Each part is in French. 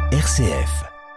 RCF.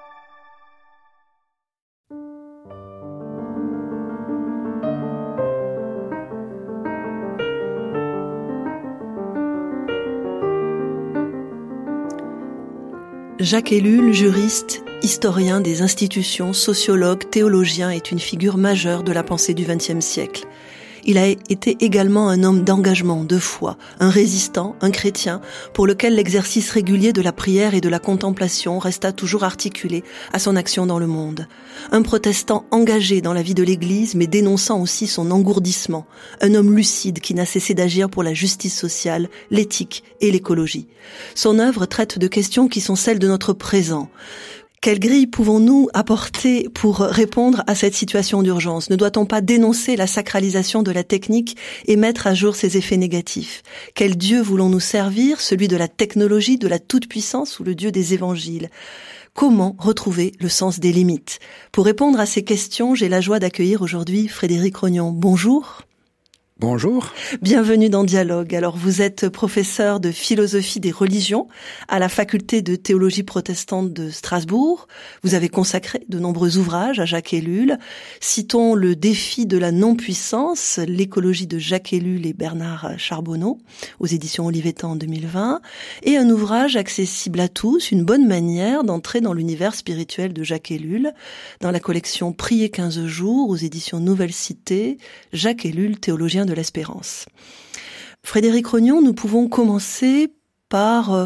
Jacques Ellul, juriste, historien des institutions, sociologue, théologien, est une figure majeure de la pensée du XXe siècle. Il a été également un homme d'engagement, de foi, un résistant, un chrétien, pour lequel l'exercice régulier de la prière et de la contemplation resta toujours articulé à son action dans le monde. Un protestant engagé dans la vie de l'Église, mais dénonçant aussi son engourdissement. Un homme lucide qui n'a cessé d'agir pour la justice sociale, l'éthique et l'écologie. Son œuvre traite de questions qui sont celles de notre présent. Quelle grille pouvons-nous apporter pour répondre à cette situation d'urgence ? Ne doit-on pas dénoncer la sacralisation de la technique et mettre à jour ses effets négatifs ? Quel Dieu voulons-nous servir ? Celui de la technologie, de la toute-puissance ou le Dieu des évangiles ? Comment retrouver le sens des limites ? Pour répondre à ces questions, j'ai la joie d'accueillir aujourd'hui Frédéric Rognon. Bonjour. Bonjour. Bienvenue dans Dialogue. Alors, vous êtes professeur de philosophie des religions à la faculté de théologie protestante de Strasbourg. Vous avez consacré de nombreux ouvrages à Jacques Ellul. Citons Le défi de la non-puissance, l'écologie de Jacques Ellul et Bernard Charbonneau, aux éditions Olivetan en 2020, et un ouvrage accessible à tous, une bonne manière d'entrer dans l'univers spirituel de Jacques Ellul, dans la collection Prier 15 jours, aux éditions Nouvelle Cité, Jacques Ellul, théologien de l'espérance. Frédéric Rognon, nous pouvons commencer par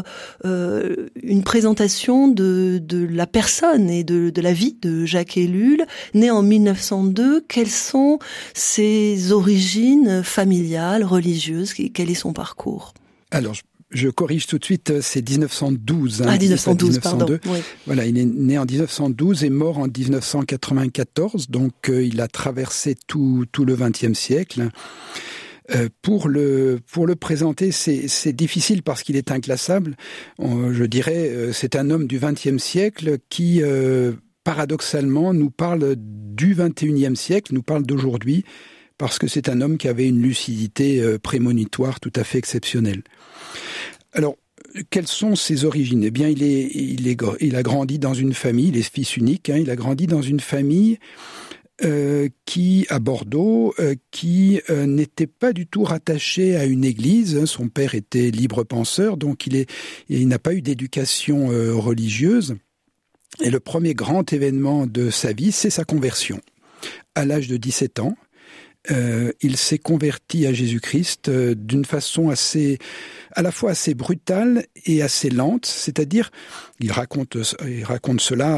une présentation de la personne et de la vie de Jacques Ellul, né en 1902. Quelles sont ses origines familiales, religieuses ? Quel est son parcours ? Alors, je corrige tout de suite, c'est 1912. Ah, 1912, pardon. Oui. Voilà, il est né en 1912 et mort en 1994, donc il a traversé tout le XXe siècle. Pour le présenter, c'est difficile parce qu'il est inclassable. Je dirais, c'est un homme du XXe siècle qui, paradoxalement, nous parle du XXIe siècle, nous parle d'aujourd'hui, parce que c'est un homme qui avait une lucidité prémonitoire tout à fait exceptionnelle. Alors, quelles sont ses origines ? Eh bien, il a grandi dans une famille, il est fils unique, il a grandi dans une famille à Bordeaux, qui n'était pas du tout rattachée à une église. Son père était libre penseur, donc il n'a pas eu d'éducation religieuse. Et le premier grand événement de sa vie, c'est sa conversion. À l'âge de 17 ans, il s'est converti à Jésus-Christ d'une façon à la fois assez brutale et assez lente, c'est-à-dire, il racontera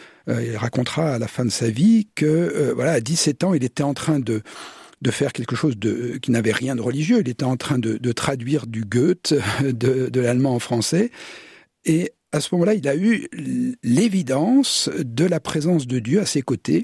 à la fin de sa vie que, à 17 ans, il était en train de faire quelque chose qui n'avait rien de religieux. Il était en train de traduire du Goethe, de l'allemand en français, et à ce moment-là, il a eu l'évidence de la présence de Dieu à ses côtés,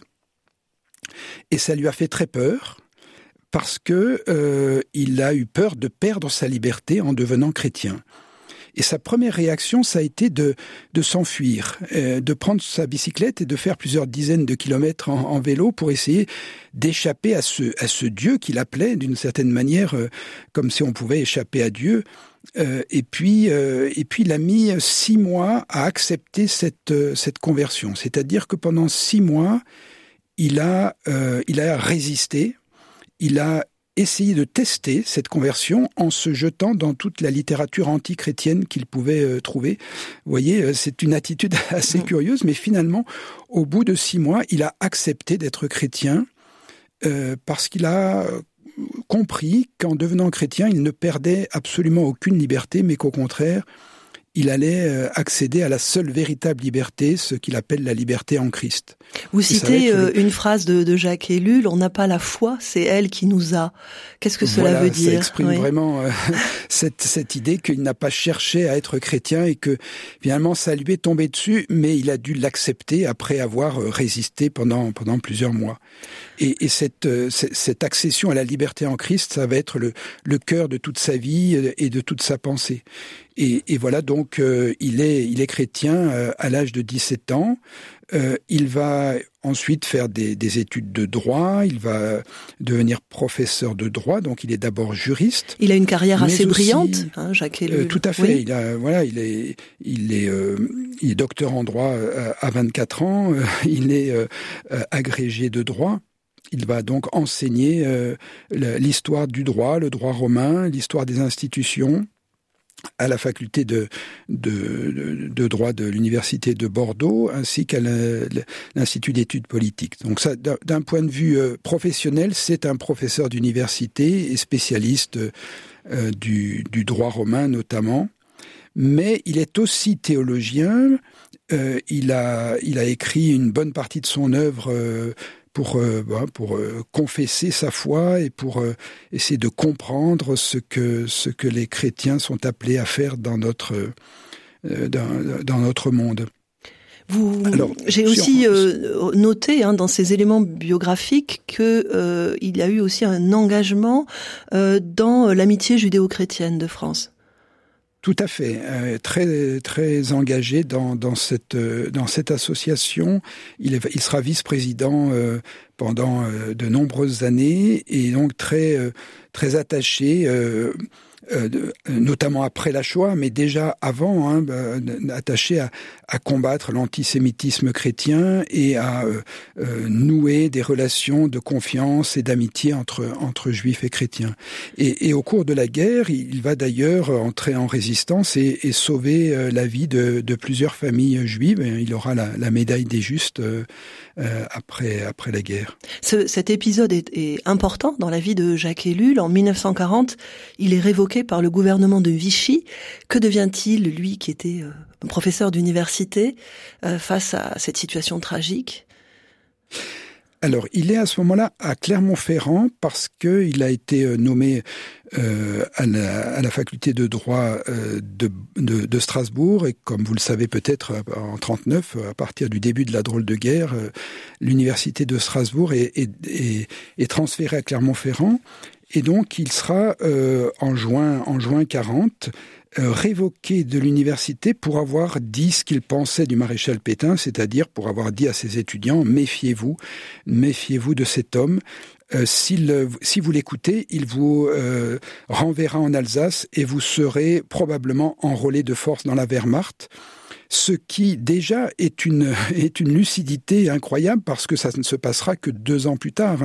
et ça lui a fait très peur, parce que il a eu peur de perdre sa liberté en devenant chrétien. Et sa première réaction, ça a été de s'enfuir, de prendre sa bicyclette et de faire plusieurs dizaines de kilomètres en vélo pour essayer d'échapper à ce Dieu qu'il appelait d'une certaine manière, comme si on pouvait échapper à Dieu. Et puis il a mis 6 mois à accepter cette conversion. C'est-à-dire que pendant 6 mois, il a résisté. Il a essayé de tester cette conversion en se jetant dans toute la littérature anti-chrétienne qu'il pouvait trouver. Vous voyez, c'est une attitude assez curieuse, mais finalement, au bout de 6 mois, il a accepté d'être chrétien parce qu'il a compris qu'en devenant chrétien, il ne perdait absolument aucune liberté, mais qu'au contraire, il allait accéder à la seule véritable liberté, ce qu'il appelle la liberté en Christ. Vous citez une phrase de Jacques Ellul, on n'a pas la foi, c'est elle qui nous a. Qu'est-ce que cela veut dire ? Ça exprime vraiment cette idée qu'il n'a pas cherché à être chrétien et que finalement ça lui est tombé dessus, mais il a dû l'accepter après avoir résisté pendant plusieurs mois. Et cette accession à la liberté en Christ, ça va être le cœur de toute sa vie et de toute sa pensée. Et voilà, donc il est chrétien à l'âge de 17 ans. Il va ensuite faire des études de droit, il va devenir professeur de droit, donc il est d'abord juriste. Il a une carrière assez brillante, Jacques Ellul. Tout à fait, oui. Il est docteur en droit à 24 ans, il est agrégé de droit. Il va donc enseigner l'histoire du droit, le droit romain, l'histoire des institutions, à la faculté de droit de l'université de Bordeaux, ainsi qu'à l'Institut d'études politiques. Donc ça, d'un point de vue professionnel, c'est un professeur d'université et spécialiste du droit romain notamment. Mais il est aussi théologien. Il a écrit une bonne partie de son œuvre pour confesser sa foi et pour essayer de comprendre ce que les chrétiens sont appelés à faire dans notre monde. J'ai aussi noté dans ces éléments biographiques que il a eu aussi un engagement dans l'amitié judéo-chrétienne de France. Tout à fait, très très engagé dans cette association. Il sera vice-président pendant de nombreuses années et donc très très attaché. Notamment après la Shoah, mais déjà avant, attaché à combattre l'antisémitisme chrétien et à nouer des relations de confiance et d'amitié entre juifs et chrétiens. Et au cours de la guerre, il va d'ailleurs entrer en résistance et sauver la vie de plusieurs familles juives. Il aura la médaille des Justes après la guerre. Cet épisode est important dans la vie de Jacques Ellul. En 1940, il est révoqué par le gouvernement de Vichy. Que devient-il, lui qui était professeur d'université, face à cette situation tragique ? Alors, il est à ce moment-là à Clermont-Ferrand parce qu'il a été nommé à la faculté de droit de Strasbourg. Et comme vous le savez peut-être, en 1939, à partir du début de la drôle de guerre, l'université de Strasbourg est transférée à Clermont-Ferrand. Et donc, il sera en juin 40 révoqué de l'université pour avoir dit ce qu'il pensait du maréchal Pétain, c'est-à-dire pour avoir dit à ses étudiants « méfiez-vous de cet homme ». Si vous l'écoutez, il vous renverra en Alsace et vous serez probablement enrôlé de force dans la Wehrmacht. Ce qui déjà est une lucidité incroyable parce que ça ne se passera que 2 ans plus tard.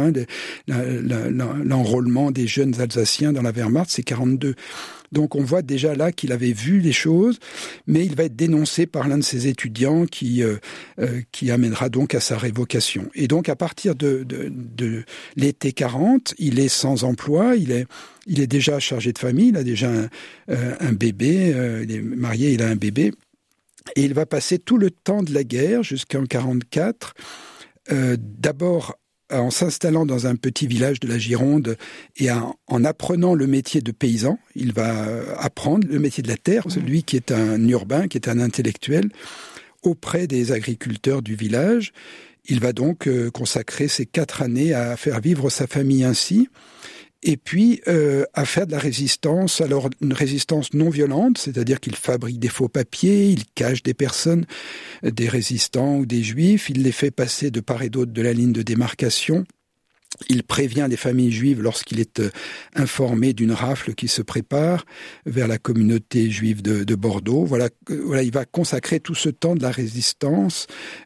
L'enrôlement des jeunes Alsaciens dans la Wehrmacht, c'est 42. Donc on voit déjà là qu'il avait vu les choses, mais il va être dénoncé par l'un de ses étudiants qui amènera donc à sa révocation. Et donc à partir de l'été 40, il est sans emploi, il est déjà chargé de famille, il a déjà un bébé, il est marié, il a un bébé. Et il va passer tout le temps de la guerre jusqu'en 44, d'abord en s'installant dans un petit village de la Gironde et en apprenant le métier de paysan. Il va apprendre le métier de la terre, celui qui est un urbain, qui est un intellectuel, auprès des agriculteurs du village. Il va donc consacrer ces 4 années à faire vivre sa famille ainsi. Et puis à faire de la résistance, alors une résistance non violente, c'est-à-dire qu'il fabrique des faux papiers, il cache des personnes, des résistants ou des juifs, il les fait passer de part et d'autre de la ligne de démarcation. Il prévient les familles juives lorsqu'il est informé d'une rafle qui se prépare vers la communauté juive de Bordeaux. Voilà, il va consacrer tout ce temps de la résistance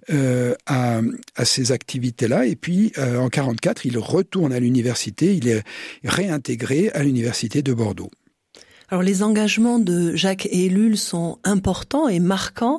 à ces activités-là. Et puis, en 44, il retourne à l'université. Il est réintégré à l'université de Bordeaux. Alors, les engagements de Jacques Ellul sont importants et marquants.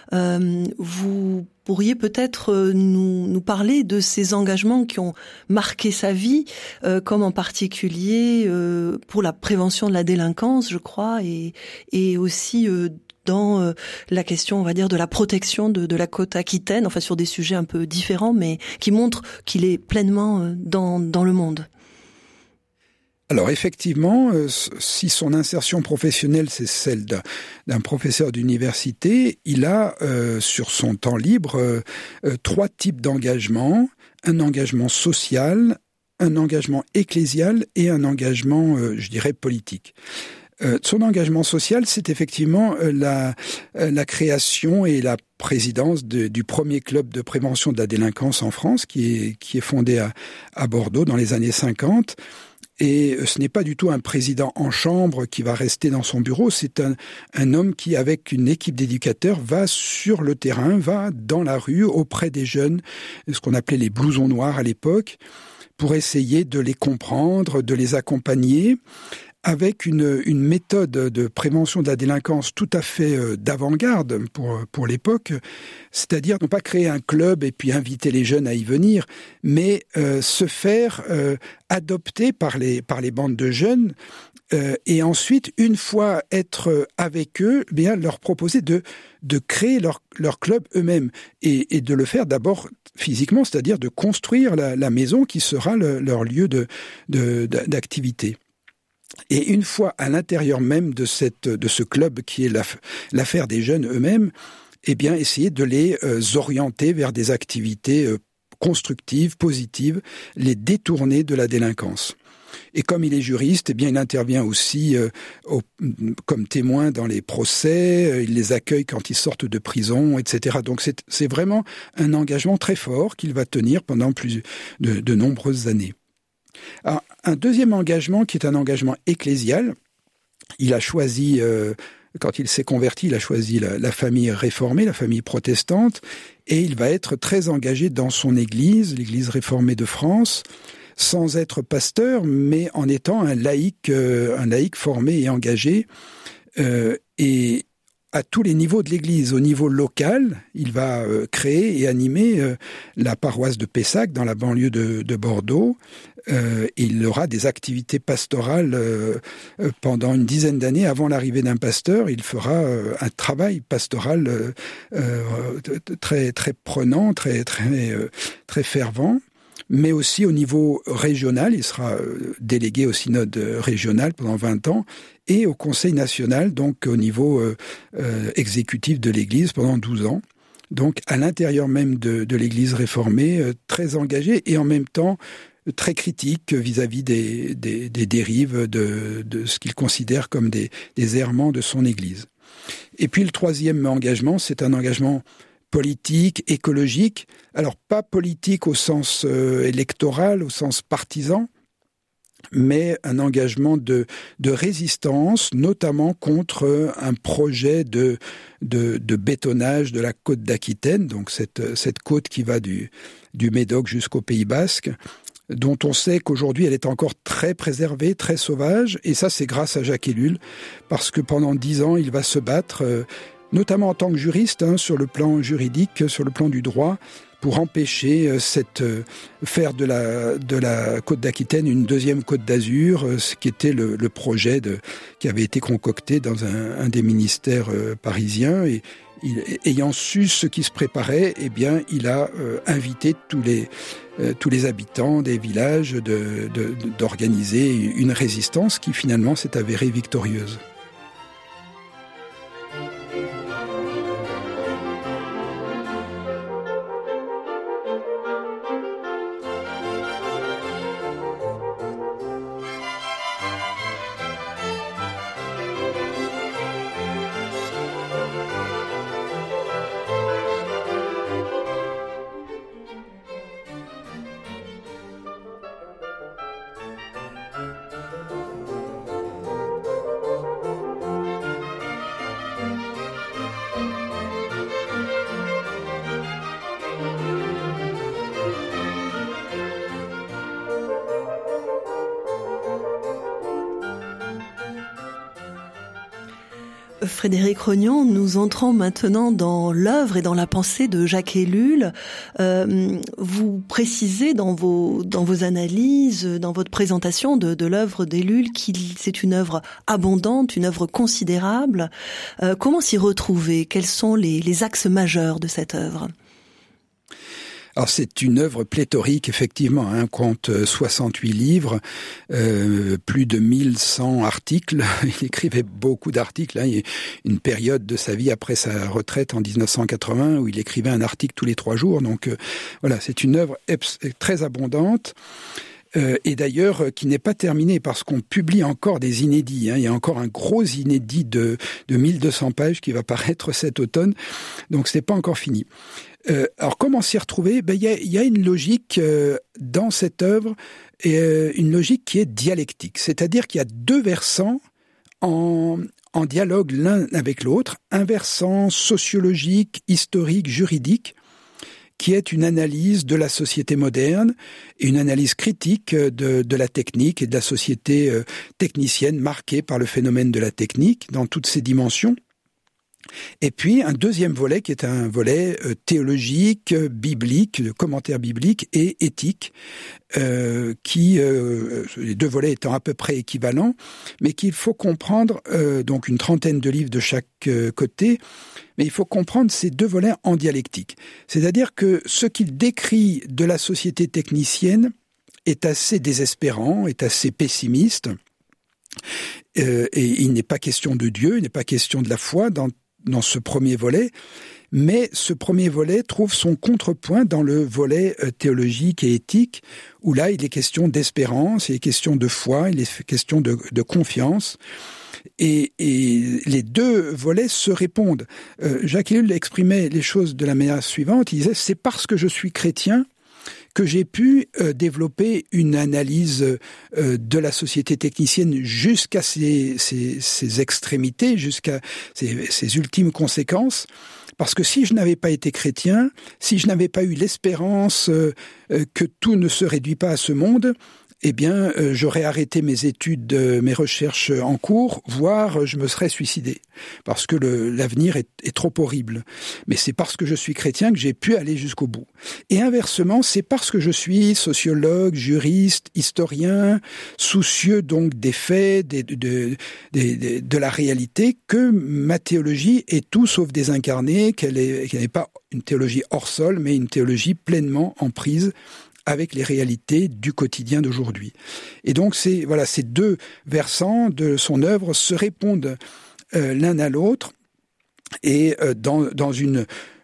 Vous pourriez peut-être nous parler de ces engagements qui ont marqué sa vie, comme en particulier pour la prévention de la délinquance, je crois, et aussi dans la question, on va dire, de la protection de la côte aquitaine, enfin sur des sujets un peu différents, mais qui montrent qu'il est pleinement dans le monde. Alors effectivement, si son insertion professionnelle c'est celle d'un professeur d'université, il a sur son temps libre 3 types d'engagements. Un engagement social, un engagement ecclésial et un engagement, je dirais, politique. Son engagement social, c'est effectivement la création et la présidence du premier club de prévention de la délinquance en France, qui est fondé à Bordeaux dans les années 50. Et ce n'est pas du tout un président en chambre qui va rester dans son bureau, c'est un homme qui, avec une équipe d'éducateurs, va sur le terrain, va dans la rue, auprès des jeunes, ce qu'on appelait les blousons noirs à l'époque, pour essayer de les comprendre, de les accompagner, avec une méthode de prévention de la délinquance tout à fait d'avant-garde pour l'époque, c'est-à-dire non pas créer un club et puis inviter les jeunes à y venir, mais se faire adopter par les bandes de jeunes et ensuite, une fois être avec eux, bien leur proposer de créer leur club eux-mêmes et de le faire d'abord physiquement, c'est-à-dire de construire la maison qui sera leur lieu d'activité. Et une fois à l'intérieur même de ce club qui est l'affaire des jeunes eux-mêmes, eh bien essayer de les orienter vers des activités constructives, positives, les détourner de la délinquance. Et comme il est juriste, eh bien il intervient aussi comme témoin dans les procès, il les accueille quand ils sortent de prison, etc. Donc c'est vraiment un engagement très fort qu'il va tenir pendant de nombreuses années. Alors, un deuxième engagement qui est un engagement ecclésial, il a choisi, quand il s'est converti, il a choisi la famille réformée, la famille protestante, et il va être très engagé dans son église, l'église réformée de France, sans être pasteur, mais en étant un laïc formé et engagé, et à tous les niveaux de l'Église. Au niveau local, il va créer et animer la paroisse de Pessac dans la banlieue de Bordeaux. Il aura des activités pastorales pendant une dizaine d'années. Avant l'arrivée d'un pasteur, il fera un travail pastoral très très prenant, très fervent. Mais aussi au niveau régional, il sera délégué au synode régional pendant 20 ans, et au Conseil national, donc au niveau exécutif de l'Église pendant 12 ans. Donc à l'intérieur même de l'Église réformée, très engagé et en même temps très critique vis-à-vis des dérives de ce qu'il considère comme des errements de son Église. Et puis le troisième engagement, c'est un engagement politique, écologique. Alors pas politique au sens électoral, au sens partisan, mais un engagement de résistance, notamment contre un projet de bétonnage de la côte d'Aquitaine, donc cette côte qui va du Médoc jusqu'au Pays Basque, dont on sait qu'aujourd'hui elle est encore très préservée, très sauvage, et ça c'est grâce à Jacques Ellul, parce que pendant 10 ans il va se battre, notamment en tant que juriste, sur le plan juridique, sur le plan du droit, pour empêcher faire de la côte d'Aquitaine une deuxième côte d'Azur, ce qui était le projet qui avait été concocté dans un des ministères parisiens. Et ayant su ce qui se préparait, eh bien, il a invité tous les habitants des villages d'organiser une résistance qui finalement s'est avérée victorieuse. Frédéric Rognon, nous entrons maintenant dans l'œuvre et dans la pensée de Jacques Ellul. Vous précisez dans vos analyses, dans votre présentation de l'œuvre d'Ellul c'est une œuvre abondante, une œuvre considérable. Comment s'y retrouver? Quels sont les axes majeurs de cette œuvre? Alors c'est une œuvre pléthorique, effectivement, compte 68 livres, plus de 1100 articles. Il écrivait beaucoup d'articles. Il y a une période de sa vie après sa retraite en 1980 où il écrivait un article tous les 3 jours. Donc voilà, c'est une œuvre très abondante. et d'ailleurs qui n'est pas terminé parce qu'on publie encore des inédits. Il y a encore un gros inédit de 1200 pages qui va paraître cet automne, donc ce n'est pas encore fini. Alors comment s'y retrouver ? Il y a une logique dans cette œuvre, et une logique qui est dialectique, c'est-à-dire qu'il y a deux versants en dialogue l'un avec l'autre, un versant sociologique, historique, juridique, qui est une analyse de la société moderne et une analyse critique de la technique et de la société technicienne marquée par le phénomène de la technique dans toutes ses dimensions. Et puis un deuxième volet qui est un volet théologique, biblique, de commentaire biblique et éthique, les deux volets étant à peu près équivalents, mais qu'il faut comprendre, donc une trentaine de livres de chaque côté, mais il faut comprendre ces deux volets en dialectique. C'est-à-dire que ce qu'il décrit de la société technicienne est assez désespérant, est assez pessimiste, et il n'est pas question de Dieu, il n'est pas question de la foi dans ce premier volet, mais ce premier volet trouve son contrepoint dans le volet théologique et éthique, où là il est question d'espérance, il est question de foi, il est question de confiance, et les deux volets se répondent. Jacques Ellul exprimait les choses de la manière suivante, il disait « c'est parce que je suis chrétien que j'ai pu développer une analyse de la société technicienne jusqu'à ses extrémités, jusqu'à ses ultimes conséquences. Parce que si je n'avais pas été chrétien, si je n'avais pas eu l'espérance que tout ne se réduit pas à ce monde, eh bien, j'aurais arrêté mes études, mes recherches en cours, voire je me serais suicidé, parce que l'avenir est trop horrible. Mais c'est parce que je suis chrétien que j'ai pu aller jusqu'au bout. Et inversement, c'est parce que je suis sociologue, juriste, historien, soucieux donc des faits, de la réalité, que ma théologie est tout sauf désincarnée, qu'elle n'est pas une théologie hors sol, mais une théologie pleinement en prise avec les réalités du quotidien d'aujourd'hui. Et donc ces deux versants de son œuvre se répondent l'un à l'autre, et dans une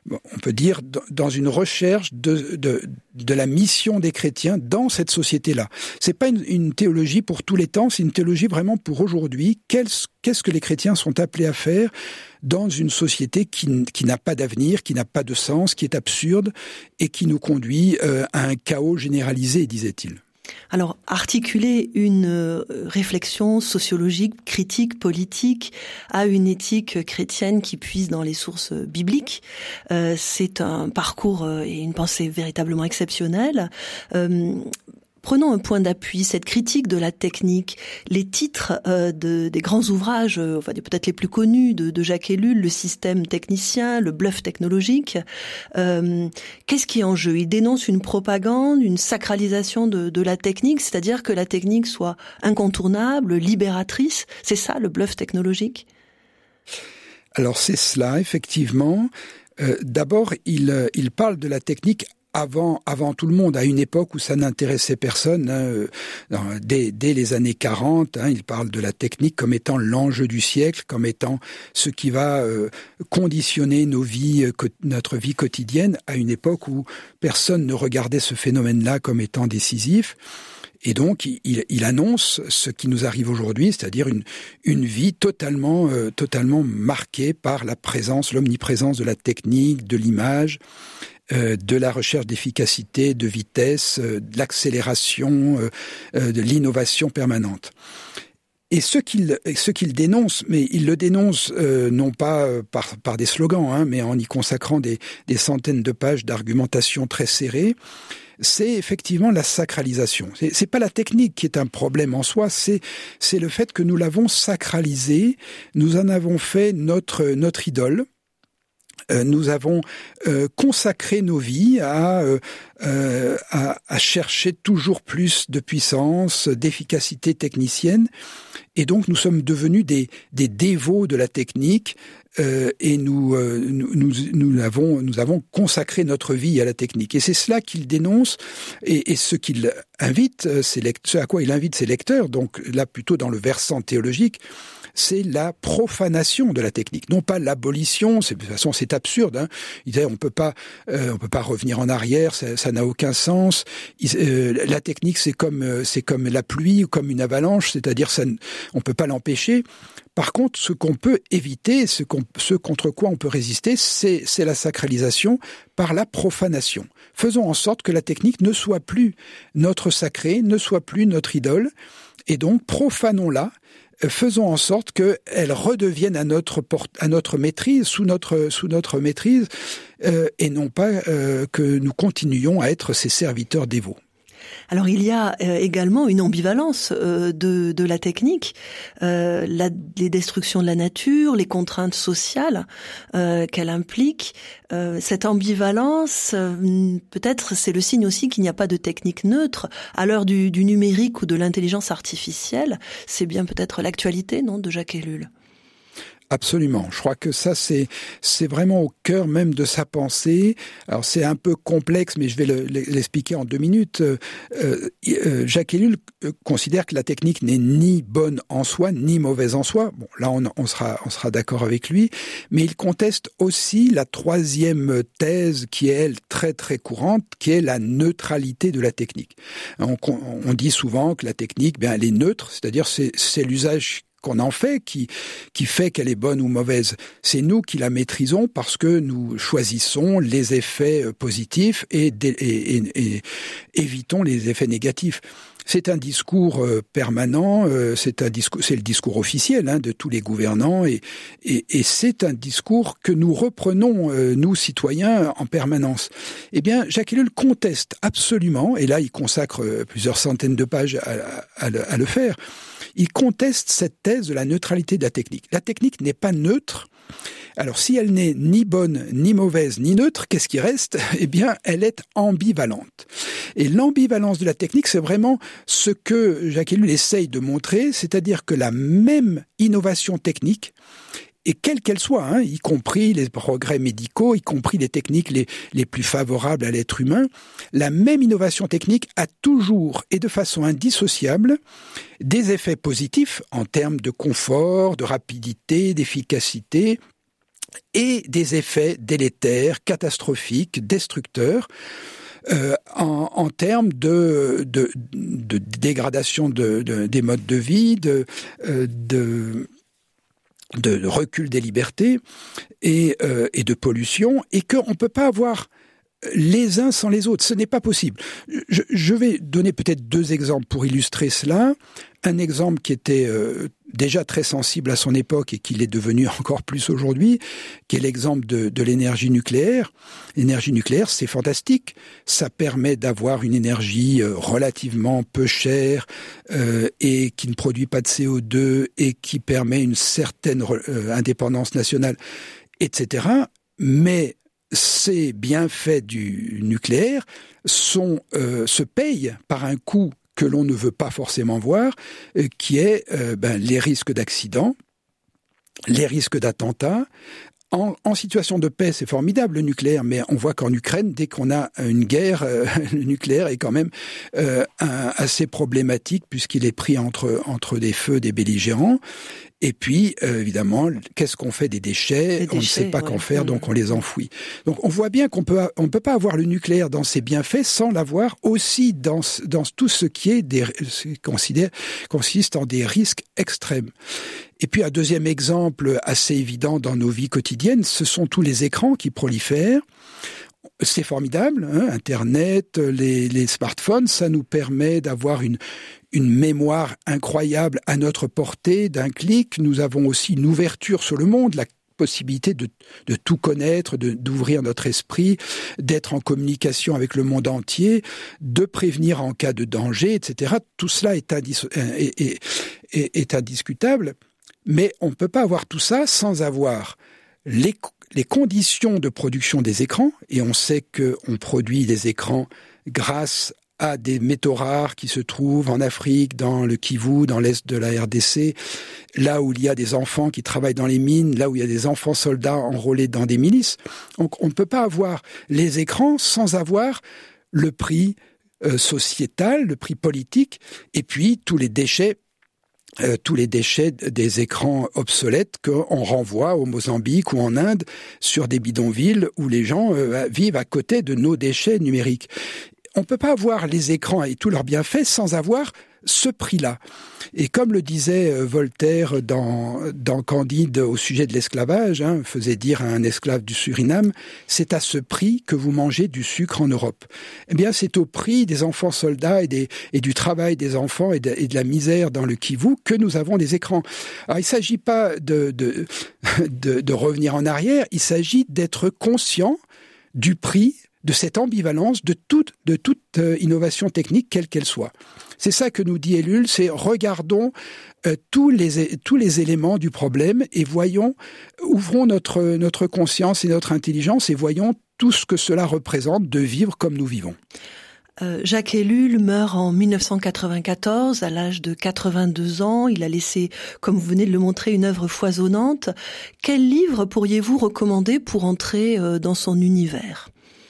recherche de la mission des chrétiens dans cette société-là. C'est pas une théologie pour tous les temps, c'est une théologie vraiment pour aujourd'hui. Qu'est-ce que les chrétiens sont appelés à faire dans une société qui n'a pas d'avenir, qui n'a pas de sens, qui est absurde et qui nous conduit à un chaos généralisé, disait-il. Alors, articuler une réflexion sociologique, critique, politique à une éthique chrétienne qui puise dans les sources bibliques, c'est un parcours et une pensée véritablement exceptionnelle. Prenons un point d'appui, cette critique de la technique, les titres des grands ouvrages, peut-être les plus connus de Jacques Ellul, le système technicien, le bluff technologique. Qu'est-ce qui est en jeu ? Il dénonce une propagande, une sacralisation de la technique, c'est-à-dire que la technique soit incontournable, libératrice. C'est ça le bluff technologique ? Alors c'est cela, effectivement. D'abord, il parle de la technique avant tout le monde, à une époque où ça n'intéressait personne, dès les années 40, il parle de la technique comme étant l'enjeu du siècle, comme étant ce qui va conditionner notre vie quotidienne, à une époque où personne ne regardait ce phénomène-là comme étant décisif. Et donc, il annonce ce qui nous arrive aujourd'hui, c'est-à-dire une vie totalement marquée par l'omniprésence de la technique, de l'image, de la recherche d'efficacité, de vitesse, de l'accélération, de l'innovation permanente. Et ce qu'il dénonce, mais il le dénonce non pas par des slogans, mais en y consacrant des centaines de pages d'argumentation très serrée, c'est effectivement la sacralisation. C'est pas la technique qui est un problème en soi, c'est le fait que nous l'avons sacralisée, nous en avons fait notre idole. Nous avons consacré nos vies à chercher toujours plus de puissance, d'efficacité technicienne, et donc nous sommes devenus des dévots de la technique, et nous avons consacré notre vie à la technique. Et c'est cela qu'il dénonce, et ce qu'il invite, ce à quoi il invite ses lecteurs, donc là plutôt dans le versant théologique, c'est la profanation de la technique, non pas l'abolition. De toute façon, c'est absurde. Hein. Ils disaient on peut pas revenir en arrière, ça n'a aucun sens. La technique, c'est comme la pluie ou comme une avalanche, c'est-à-dire on peut pas l'empêcher. Par contre, ce qu'on peut éviter, ce contre quoi on peut résister, c'est la sacralisation par la profanation. Faisons en sorte que la technique ne soit plus notre sacré, ne soit plus notre idole, et donc profanons-la, faisons en sorte qu'elle redevienne à notre maîtrise, sous notre maîtrise, et non pas que nous continuions à être ses serviteurs dévots. Alors il y a également une ambivalence de la technique, les destructions de la nature, les contraintes sociales qu'elle implique. Cette ambivalence, peut-être c'est le signe aussi qu'il n'y a pas de technique neutre. À l'heure du numérique ou de l'intelligence artificielle, c'est bien peut-être l'actualité, non, de Jacques Ellul. Absolument. Je crois que ça, c'est vraiment au cœur même de sa pensée. Alors, c'est un peu complexe, mais je vais l'expliquer en 2 minutes. Jacques Ellul considère que la technique n'est ni bonne en soi, ni mauvaise en soi. Bon, là, on sera d'accord avec lui. Mais il conteste aussi la 3e thèse qui est, elle, très, très courante, qui est la neutralité de la technique. On dit souvent que la technique, elle est neutre, c'est-à-dire c'est l'usage qu'on en fait, qui fait qu'elle est bonne ou mauvaise. C'est nous qui la maîtrisons parce que nous choisissons les effets positifs et évitons les effets négatifs. C'est un discours permanent, c'est le discours officiel de tous les gouvernants et c'est un discours que nous reprenons, nous citoyens, en permanence. Eh bien, Jacques Ellul conteste absolument, et là il consacre plusieurs centaines de pages à le faire, il conteste cette thèse de la neutralité de la technique. La technique n'est pas neutre. Alors, si elle n'est ni bonne, ni mauvaise, ni neutre, qu'est-ce qui reste ? Eh bien, elle est ambivalente. Et l'ambivalence de la technique, c'est vraiment ce que Jacques Ellul essaye de montrer, c'est-à-dire que la même innovation technique, et quelle qu'elle soit, y compris les progrès médicaux, y compris les techniques les plus favorables à l'être humain, la même innovation technique a toujours et de façon indissociable des effets positifs en termes de confort, de rapidité, d'efficacité, et des effets délétères, catastrophiques, destructeurs, en termes de dégradation des modes de vie, de recul des libertés et de pollution, et qu'on ne peut pas avoir les uns sans les autres. Ce n'est pas possible. Je vais donner peut-être 2 exemples pour illustrer cela. Un exemple qui était déjà très sensible à son époque et qui l'est devenu encore plus aujourd'hui, qui est l'exemple de l'énergie nucléaire. L'énergie nucléaire, c'est fantastique. Ça permet d'avoir une énergie relativement peu chère et qui ne produit pas de CO2 et qui permet une certaine indépendance nationale, etc. Mais ces bienfaits du nucléaire se payent par un coût que l'on ne veut pas forcément voir, qui est les risques d'accidents, les risques d'attentats. En situation de paix, c'est formidable le nucléaire, mais on voit qu'en Ukraine, dès qu'on a une guerre, le nucléaire est quand même assez problématique puisqu'il est pris entre des feux des belligérants. Et puis, évidemment, qu'est-ce qu'on fait des déchets ? On ne sait pas qu'en faire, donc on les enfouit. Donc on voit bien qu'on peut pas avoir le nucléaire dans ses bienfaits sans l'avoir aussi dans tout ce qui est consiste en des risques extrêmes. Et puis un deuxième exemple assez évident dans nos vies quotidiennes, ce sont tous les écrans qui prolifèrent. C'est formidable, Internet, les smartphones, ça nous permet d'avoir une mémoire incroyable à notre portée d'un clic. Nous avons aussi une ouverture sur le monde, la possibilité de tout connaître, d'ouvrir notre esprit, d'être en communication avec le monde entier, de prévenir en cas de danger, etc. Tout cela est indiscutable, mais on ne peut pas avoir tout ça sans avoir les conditions de production des écrans, et on sait qu'on produit des écrans grâce à des métaux rares qui se trouvent en Afrique, dans le Kivu, dans l'est de la RDC, là où il y a des enfants qui travaillent dans les mines, là où il y a des enfants soldats enrôlés dans des milices. Donc on ne peut pas avoir les écrans sans avoir le prix sociétal, le prix politique, et puis tous les déchets tous les déchets des écrans obsolètes qu'on renvoie au Mozambique ou en Inde sur des bidonvilles où les gens vivent à côté de nos déchets numériques. On ne peut pas avoir les écrans et tous leurs bienfaits sans avoir ce prix-là. Et comme le disait Voltaire dans Candide au sujet de l'esclavage, faisait dire à un esclave du Suriname, c'est à ce prix que vous mangez du sucre en Europe. Eh bien, c'est au prix des enfants soldats et du travail des enfants et de la misère dans le Kivu que nous avons des écrans. Alors, il ne s'agit pas de revenir en arrière, il s'agit d'être conscient du prix de cette ambivalence de toute innovation technique, quelle qu'elle soit. C'est ça que nous dit Ellul, c'est regardons tous les éléments du problème et ouvrons notre conscience et notre intelligence et voyons tout ce que cela représente de vivre comme nous vivons. Jacques Ellul meurt en 1994 à l'âge de 82 ans. Il a laissé, comme vous venez de le montrer, une œuvre foisonnante. Quel livre pourriez-vous recommander pour entrer dans son univers ?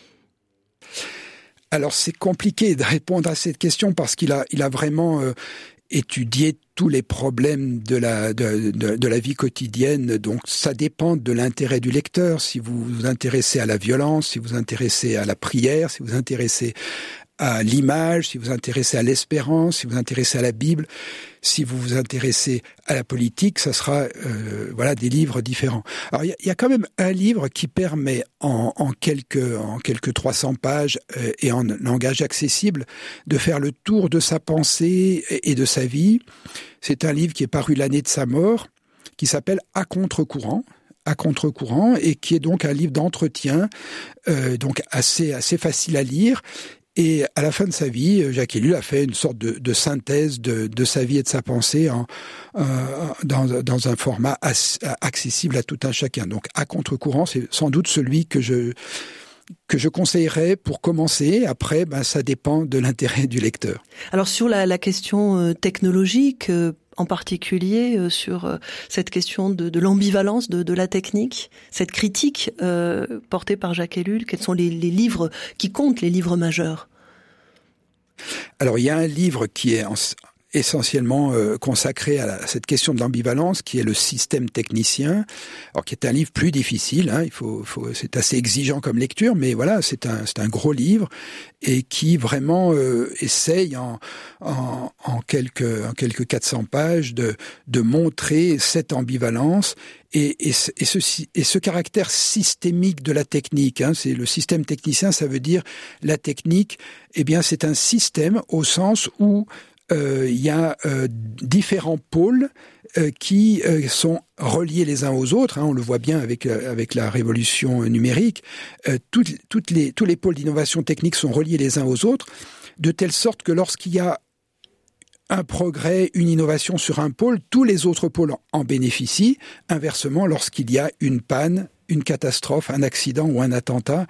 Alors c'est compliqué de répondre à cette question parce qu'il a vraiment étudié tous les problèmes de la vie quotidienne. Donc ça dépend de l'intérêt du lecteur. Si vous vous intéressez à la violence, si vous vous intéressez à la prière, si vous vous intéressez à l'image, si vous vous intéressez à l'espérance, si vous vous intéressez à la Bible, si vous vous intéressez à la politique, ça sera des livres différents. Alors il y a quand même un livre qui permet en quelques 300 pages et en langage accessible de faire le tour de sa pensée et de sa vie. C'est un livre qui est paru l'année de sa mort, qui s'appelle À contre-courant et qui est donc un livre d'entretien, donc assez facile à lire. Et à la fin de sa vie, Jacques Ellul a fait une sorte de synthèse de sa vie et de sa pensée dans un format accessible à tout un chacun. Donc, À contre-courant, c'est sans doute celui que je conseillerais pour commencer. Après, ça dépend de l'intérêt du lecteur. Alors, sur la question technologique, en particulier sur cette question de l'ambivalence de la technique, cette critique portée par Jacques Ellul, quels sont les livres qui comptent, les livres majeurs ? Alors il y a un livre qui est essentiellement consacré à cette question de l'ambivalence, qui est le système technicien, alors qui est un livre plus difficile, c'est assez exigeant comme lecture, mais voilà, c'est un gros livre et qui vraiment essaye en quelques 400 pages de montrer cette ambivalence et ce caractère systémique de la technique. C'est le système technicien, ça veut dire la technique. Eh bien, c'est un système au sens où il y a différents pôles qui sont reliés les uns aux autres. On le voit bien avec la révolution numérique. Tous les pôles d'innovation technique sont reliés les uns aux autres, de telle sorte que lorsqu'il y a un progrès, une innovation sur un pôle, tous les autres pôles en bénéficient. Inversement, lorsqu'il y a une panne, une catastrophe, un accident ou un attentat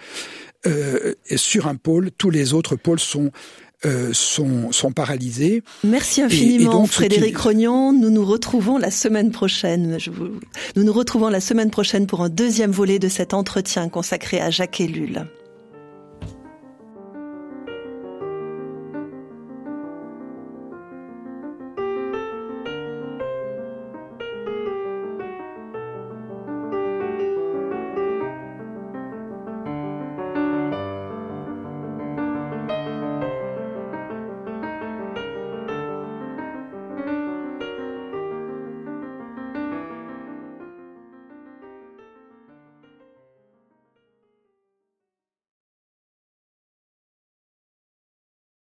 sur un pôle, tous les autres pôles sont paralysés. Merci infiniment, et donc, Frédéric Rognon. Nous nous retrouvons la semaine prochaine. Nous nous retrouvons la semaine prochaine pour un deuxième volet de cet entretien consacré à Jacques Ellul.